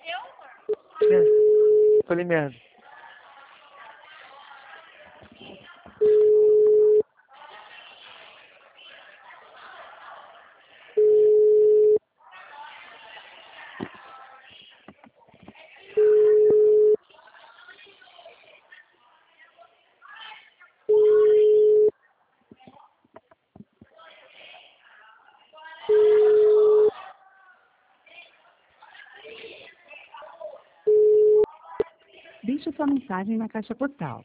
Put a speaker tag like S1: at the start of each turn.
S1: Falei merda.
S2: Deixe sua mensagem na caixa postal